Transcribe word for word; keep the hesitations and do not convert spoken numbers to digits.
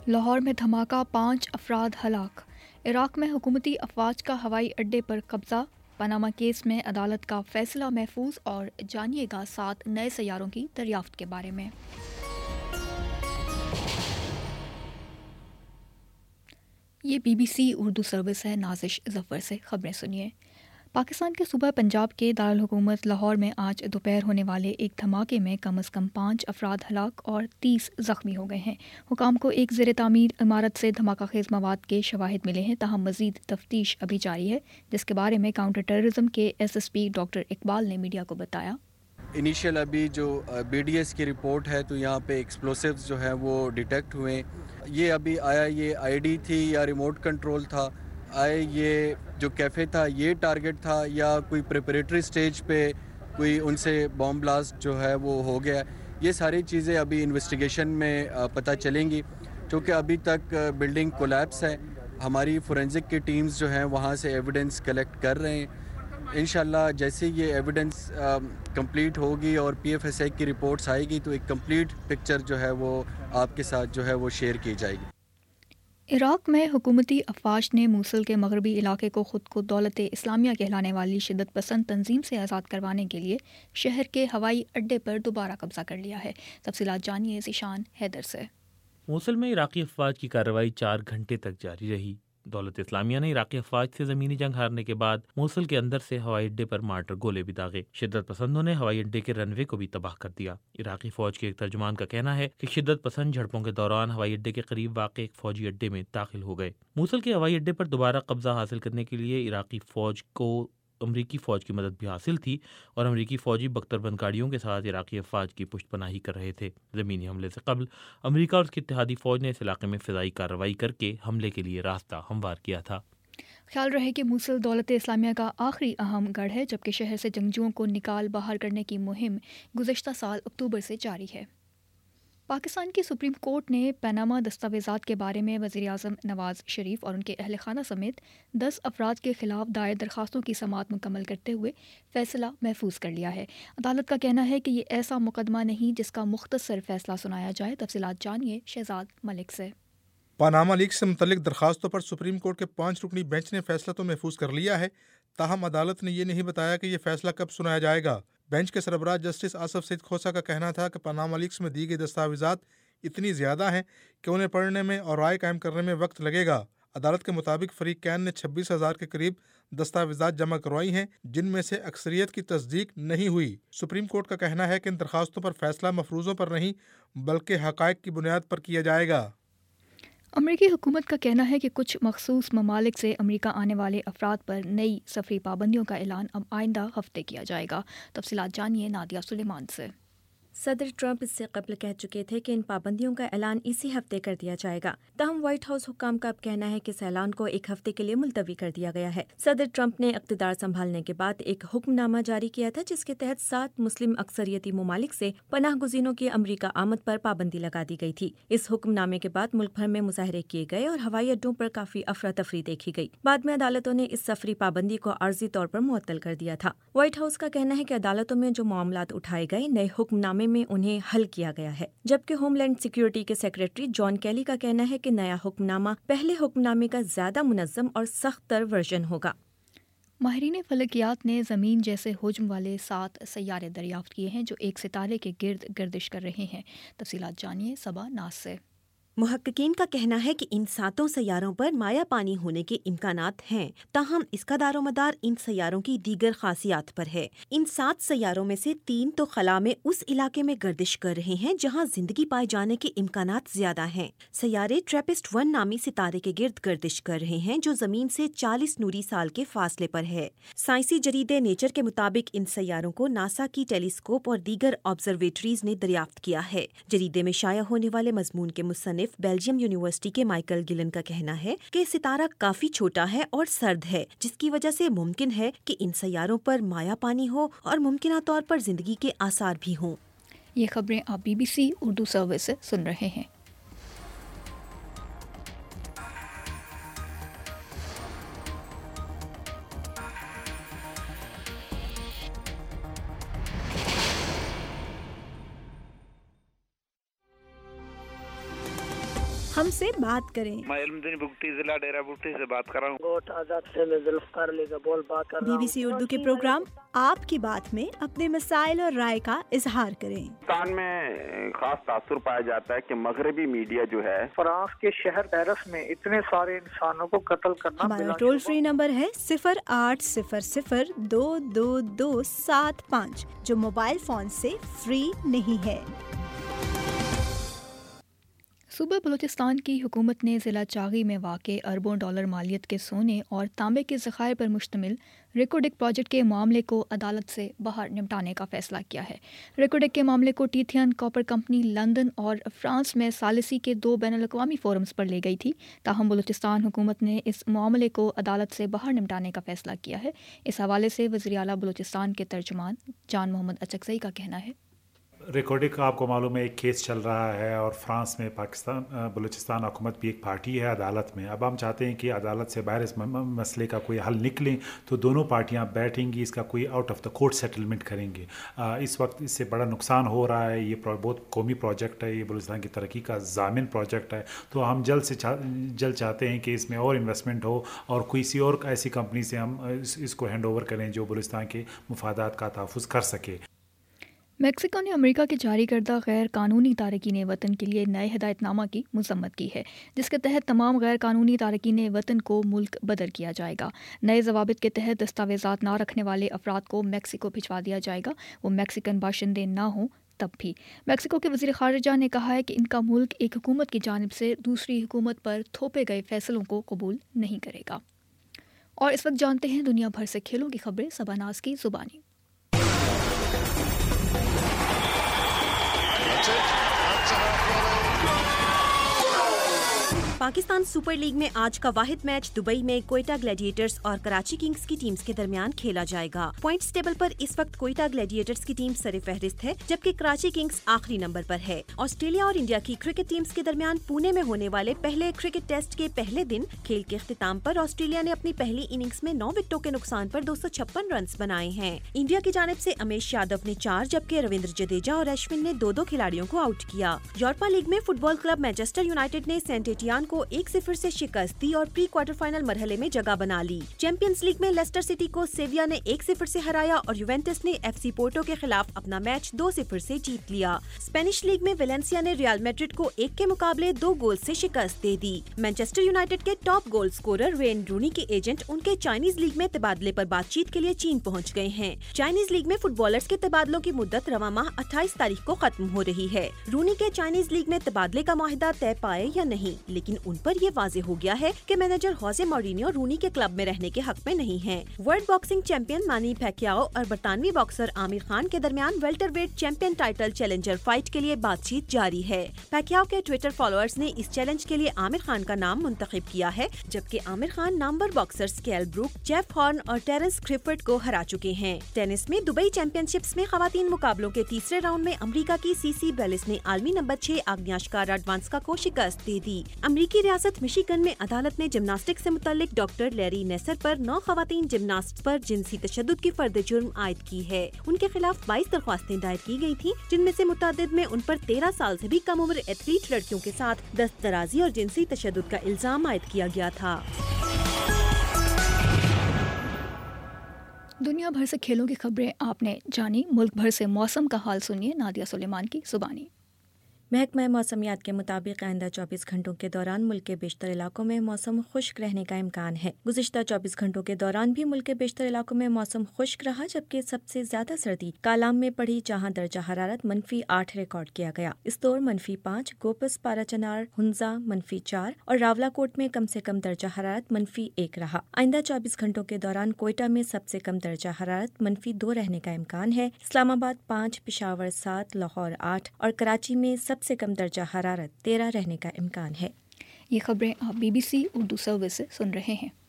لاہور میں دھماکہ، پانچ افراد ہلاک۔ عراق میں حکومتی افواج کا ہوائی اڈے پر قبضہ۔ پاناما کیس میں عدالت کا فیصلہ محفوظ، اور جانیے گا سات نئے سیاروں کی دریافت کے بارے میں۔ یہ B B C Urdu service ہے۔ نازش ظفر سے خبریں سنیے۔ پاکستان کے صوبہ پنجاب کے دارالحکومت لاہور میں آج دوپہر ہونے والے ایک دھماکے میں کم از کم پانچ افراد ہلاک اور تیس زخمی ہو گئے ہیں۔ حکام کو ایک زیر تعمیر عمارت سے دھماکہ خیز مواد کے شواہد ملے ہیں، تاہم مزید تفتیش ابھی جاری ہے، جس کے بارے میں کاؤنٹر ٹیررزم کے S S P doctor Iqbal نے میڈیا کو بتایا۔ انیشیل ابھی جو بی ڈی ایس کی رپورٹ ہے تو یہاں پہ ایکسپلوسیوز جو ہیں وہ ڈیٹیکٹ ہوئے۔ یہ ابھی آیا یہ آئی ڈی تھی یا ریموٹ کنٹرول تھا، آئے یہ جو کیفے تھا یہ ٹارگٹ تھا، یا کوئی پریپریٹری سٹیج پہ کوئی ان سے بام بلاسٹ جو ہے وہ ہو گیا۔ یہ ساری چیزیں ابھی انویسٹیگیشن میں پتہ چلیں گی، کیونکہ ابھی تک بلڈنگ کولیپس ہے۔ ہماری فورینزک کی ٹیمز جو ہیں وہاں سے ایویڈنس کلیکٹ کر رہے ہیں۔ انشاءاللہ جیسے یہ ایویڈنس کمپلیٹ ہوگی اور پی ایف ایس آئی کی رپورٹس آئے گی تو ایک کمپلیٹ پکچر جو ہے وہ آپ کے ساتھ جو ہے وہ شیئر کی جائے گی۔ عراق میں حکومتی افواج نے موصل کے مغربی علاقے کو خود کو دولت اسلامیہ کہلانے والی شدت پسند تنظیم سے آزاد کروانے کے لیے شہر کے ہوائی اڈے پر دوبارہ قبضہ کر لیا ہے۔ تفصیلات جانیے ذیشان حیدر سے۔ موصل میں عراقی افواج کی کارروائی چار گھنٹے تک جاری رہی۔ دولت اسلامیہ نے عراقی افواج سے زمینی جنگ ہارنے کے بعد موصل کے اندر سے ہوائی اڈے پر مارٹر گولے بھی داغے۔ شدت پسندوں نے ہوائی اڈے کے رن وے کو بھی تباہ کر دیا۔ عراقی فوج کے ایک ترجمان کا کہنا ہے کہ شدت پسند جھڑپوں کے دوران ہوائی اڈے کے قریب واقع ایک فوجی اڈے میں داخل ہو گئے۔ موصل کے ہوائی اڈے پر دوبارہ قبضہ حاصل کرنے کے لیے عراقی فوج کو امریکی فوج کی مدد بھی حاصل تھی، اور امریکی فوجی بختربند گاڑیوں کے ساتھ عراقی افواج کی پشت پناہی کر رہے تھے۔ زمینی حملے سے قبل امریکہ اور اس کی اتحادی فوج نے اس علاقے میں فضائی کارروائی کر کے حملے کے لیے راستہ ہموار کیا تھا۔ خیال رہے کہ موصل دولت اسلامیہ کا آخری اہم گڑھ ہے، جبکہ شہر سے جنگجوؤں کو نکال باہر کرنے کی مہم گزشتہ سال اکتوبر سے جاری ہے۔ پاکستان کی سپریم کورٹ نے پاناما دستاویزات کے بارے میں وزیر اعظم نواز شریف اور ان کے اہل خانہ سمیت دس افراد کے خلاف دائر درخواستوں کی سماعت مکمل کرتے ہوئے فیصلہ محفوظ کر لیا ہے۔ عدالت کا کہنا ہے کہ یہ ایسا مقدمہ نہیں جس کا مختصر فیصلہ سنایا جائے۔ تفصیلات جانیے شہزاد ملک سے۔ پاناما لیکس سے متعلق درخواستوں پر سپریم کورٹ کے پانچ رکنی بینچ نے فیصلہ تو محفوظ کر لیا ہے، تاہم عدالت نے یہ نہیں بتایا کہ یہ فیصلہ کب سنایا جائے گا۔ بینچ کے سربراہ جسٹس آصف سعید کھوسہ کا کہنا تھا کہ پاناما لیکس میں دی گئی دستاویزات اتنی زیادہ ہیں کہ انہیں پڑھنے میں اور رائے قائم کرنے میں وقت لگے گا۔ عدالت کے مطابق فریقین نے چھبیس ہزار کے قریب دستاویزات جمع کروائی ہیں، جن میں سے اکثریت کی تصدیق نہیں ہوئی۔ سپریم کورٹ کا کہنا ہے کہ ان درخواستوں پر فیصلہ مفروضوں پر نہیں بلکہ حقائق کی بنیاد پر کیا جائے گا۔ امریکی حکومت کا کہنا ہے کہ کچھ مخصوص ممالک سے امریکہ آنے والے افراد پر نئی سفری پابندیوں کا اعلان اب آئندہ ہفتے کیا جائے گا۔ تفصیلات جانیے نادیہ سلیمان سے۔ صدر ٹرمپ اس سے قبل کہہ چکے تھے کہ ان پابندیوں کا اعلان اسی ہفتے کر دیا جائے گا، تاہم وائٹ ہاؤس حکام کا اب کہنا ہے کہ اس اعلان کو ایک ہفتے کے لیے ملتوی کر دیا گیا ہے۔ صدر ٹرمپ نے اقتدار سنبھالنے کے بعد ایک حکم نامہ جاری کیا تھا، جس کے تحت سات مسلم اکثریتی ممالک سے پناہ گزینوں کی امریکہ آمد پر پابندی لگا دی گئی تھی۔ اس حکم نامے کے بعد ملک بھر میں مظاہرے کیے گئے اور ہوائی اڈوں پر کافی افراتفری دیکھی گئی۔ بعد میں عدالتوں نے اس سفری پابندی کو عارضی طور پر معطل کر دیا تھا۔ وائٹ ہاؤس کا کہنا ہے کہ عدالتوں میں جو معاملات اٹھائے گئے نئے حکم نامے میں انہیں حل کیا گیا ہے، جبکہ ہوم لینڈ سیکیورٹی کے سیکریٹری جان کیلی کا کہنا ہے کہ نیا حکم نامہ پہلے حکم نامے کا زیادہ منظم اور سخت تر ورژن ہوگا۔ ماہرین فلکیات نے زمین جیسے حجم والے سات سیارے دریافت کیے ہیں جو ایک ستارے کے گرد گردش کر رہے ہیں۔ تفصیلات جانیے صبا ناز سے۔ محققین کا کہنا ہے کہ ان ساتوں سیاروں پر مائع پانی ہونے کے امکانات ہیں، تاہم اس کا دار و مدار ان سیاروں کی دیگر خاصیات پر ہے۔ ان سات سیاروں میں سے تین تو خلا میں اس علاقے میں گردش کر رہے ہیں جہاں زندگی پائے جانے کے امکانات زیادہ ہیں۔ سیارے ٹریپسٹ ون نامی ستارے کے گرد گردش کر رہے ہیں جو زمین سے چالیس نوری سال کے فاصلے پر ہے۔ سائنسی جریدے نیچر کے مطابق ان سیاروں کو ناسا کی ٹیلیسکوپ اور دیگر آبزرویٹریز نے دریافت کیا ہے۔ جریدے میں شائع ہونے والے مضمون کے مصنف بیلجیم یونیورسٹی کے مائیکل گلن کا کہنا ہے کہ ستارہ کافی چھوٹا ہے اور سرد ہے، جس کی وجہ سے ممکن ہے کہ ان سیاروں پر مائع پانی ہو اور ممکنہ طور پر زندگی کے آثار بھی ہوں۔ یہ خبریں آپ B B C Urdu service سے سن رہے ہیں۔ ہم سے بات کریں۔ میں علمدین بگٹی ضلع ڈیرہ بگٹی سے بات کر رہا ہوں۔ گوٹ آزاد سے میں ذوالفقار علی کا بول بات کر رہا ہوں۔ بی بی سی اردو کے پروگرام آپ کی بات میں اپنے مسائل اور رائے کا اظہار کریں۔ پاکستان میں خاص تاثر پایا جاتا ہے کہ مغربی میڈیا جو ہے فرانس کے شہر پیرس میں اتنے سارے انسانوں کو قتل کرنا۔ ہمارا ٹول فری نمبر ہے صفر آٹھ صفر صفر دو دو دو سات پانچ، جو موبائل فون سے فری نہیں ہے۔ صوبہ بلوچستان کی حکومت نے ضلع چاغی میں واقع اربوں ڈالر مالیت کے سونے اور تانبے کے ذخائر پر مشتمل ریکوڈک پروجیکٹ کے معاملے کو عدالت سے باہر نمٹانے کا فیصلہ کیا ہے۔ ریکوڈک کے معاملے کو ٹیتھین کاپر کمپنی لندن اور فرانس میں ثالثی کے دو بین الاقوامی فورمز پر لے گئی تھی، تاہم بلوچستان حکومت نے اس معاملے کو عدالت سے باہر نمٹانے کا فیصلہ کیا ہے۔ اس حوالے سے وزیر اعلیٰ بلوچستان کے ترجمان جان محمد اچکزئی کا کہنا ہے، ریکارڈک آپ کو معلوم ہے ایک کیس چل رہا ہے اور فرانس میں پاکستان بلوچستان حکومت بھی ایک پارٹی ہے عدالت میں۔ اب ہم چاہتے ہیں کہ عدالت سے باہر اس مسئلے کا کوئی حل نکلیں تو دونوں پارٹیاں بیٹھیں گی، اس کا کوئی out of the court settlement کریں گے۔ اس وقت اس سے بڑا نقصان ہو رہا ہے، یہ بہت قومی پروجیکٹ ہے، یہ بلوچستان کی ترقی کا ضامن پروجیکٹ ہے، تو ہم جلد سے جلد چاہتے ہیں کہ اس میں اور انویسٹمنٹ ہو اور کسی اور ایسی کمپنی سے ہم اس کو ہینڈ اوور کریں جو بلوچستان کے مفادات کا تحفظ کر سکے۔ میکسیکو نے امریکہ کے جاری کردہ غیر قانونی تارکین وطن کے لیے نئے ہدایت نامہ کی مذمت کی ہے، جس کے تحت تمام غیر قانونی تارکین وطن کو ملک بدر کیا جائے گا۔ نئے ضوابط کے تحت دستاویزات نہ رکھنے والے افراد کو میکسیکو بھجوا دیا جائے گا، وہ میکسیکن باشندے نہ ہوں تب بھی۔ میکسیکو کے وزیر خارجہ نے کہا ہے کہ ان کا ملک ایک حکومت کی جانب سے دوسری حکومت پر تھوپے گئے فیصلوں کو قبول نہیں کرے گا۔ اور اس وقت جانتے ہیں دنیا بھر سے کھیلوں کی خبریں صبا ناز کی زبانی۔ پاکستان سپر لیگ میں آج کا واحد میچ دبئی میں کوئٹہ گلیڈیٹرز اور کراچی کنگز کی ٹیمز کے درمیان کھیلا جائے گا۔ پوائنٹس ٹیبل پر اس وقت کوئٹہ گلیڈیٹرز کی ٹیم سر فہرست ہے، جبکہ کراچی کنگز آخری نمبر پر ہے۔ آسٹریلیا اور انڈیا کی کرکٹ ٹیمز کے درمیان پونے میں ہونے والے پہلے کرکٹ ٹیسٹ کے پہلے دن کھیل کے اختتام پر آسٹریلیا نے اپنی پہلی اننگز میں نو وکٹوں کے نقصان پر دو سو چھپن رنز بنائے ہیں۔ انڈیا کی جانب سے امیش یادو نے چار جبکہ رویندر جڈیجا اور اشون نے دو دو کھلاڑیوں کو آؤٹ کیا۔ یورپا لیگ میں football club Manchester United نے سینٹ ایٹیان کو ایک صفر سے شکست دی اور پری کوارٹر فائنل مرحلے میں جگہ بنا لی۔ چیمپئنز لیگ میں لیسٹر سٹی کو سیویا نے ایک صفر سے ہرایا اور یوونٹس نے ایف سی پورٹو کے خلاف اپنا میچ دو صفر سے جیت لیا۔ اسپینش لیگ میں ویلنسیا نے ریال میڈرڈ کو ایک کے مقابلے دو گول سے شکست دے دی۔ مانچسٹر یونائیٹڈ کے top goal scorer Wayne Rooney کے ایجنٹ ان کے چائنیز لیگ میں تبادلے پر بات چیت کے لیے چین پہنچ گئے ہیں۔ چائنیز لیگ میں فٹ بالرز کے تبادلوں کی مدت رواں ماہ اٹھائیس تاریخ کو ختم ہو رہی ہے۔ رونی کے چائنیز لیگ میں تبادلے کا معاہدہ طے پائے یا نہیں، لیکن ان پر یہ واضح ہو گیا ہے کہ مینیجر ہوزے مورینیو رونی کے کلب میں رہنے کے حق میں نہیں ہیں۔ ورلڈ باکسنگ چیمپئن مانی پیکیاو اور برطانوی باکسر عامر خان کے درمیان welterweight champion title challenger fight کے لیے بات چیت جاری ہے۔ پیکیاو کے ٹویٹر فالوورز نے اس چیلنج کے لیے عامر خان کا نام منتخب کیا ہے، جبکہ عامر خان نامور boxers Kell Brook, Jeff Horn اور ٹیرنس کریفرڈ کو ہرا چکے ہیں۔ ٹینس میں دبئی چیمپئن شپس میں خواتین مقابلوں کے تیسرے راؤنڈ میں امریکہ کی سی سی بیلس نے عالمی نمبر چھ آگنیاشکا راڈوانسکا کو شکست دے دی۔ امریکی ریاست مشیگن میں عدالت نے جمناسٹک سے متعلق ڈاکٹر لیری نیسر پر نو خواتین جمناسٹ پر جنسی تشدد کی فرد جرم عائد کی ہے۔ ان کے خلاف بائیس درخواستیں دائر کی گئی تھیں، جن میں سے متعدد میں ان پر تیرہ سال سے بھی کم عمر ایتھلیٹ لڑکیوں کے ساتھ دست درازی اور جنسی تشدد کا الزام عائد کیا گیا تھا۔ دنیا بھر سے کھیلوں کی خبریں آپ نے جانی، ملک بھر سے موسم کا حال سنیے نادیہ سلیمان کی زبانی۔ محکمہ موسمیات کے مطابق آئندہ چوبیس گھنٹوں کے دوران ملک کے بیشتر علاقوں میں موسم خشک رہنے کا امکان ہے۔ گزشتہ چوبیس گھنٹوں کے دوران بھی ملک کے بیشتر علاقوں میں موسم خشک رہا، جبکہ سب سے زیادہ سردی کالام میں پڑی، جہاں درجہ حرارت منفی آٹھ ریکارڈ کیا گیا۔ اس دور منفی پانچ گوپس پارا چنار ہنزا منفی چار اور راولا کوٹ میں کم سے کم درجہ حرارت منفی ایک رہا۔ آئندہ چوبیس گھنٹوں کے دوران کوئٹہ میں سب سے کم درجہ حرارت منفی دو رہنے کا امکان ہے، اسلام آباد پانچ، پشاور سات، لاہور آٹھ اور کراچی میں سب سے کم درجہ حرارت تیرہ رہنے کا امکان ہے۔ یہ خبریں آپ B B C Urdu service سے سن رہے ہیں۔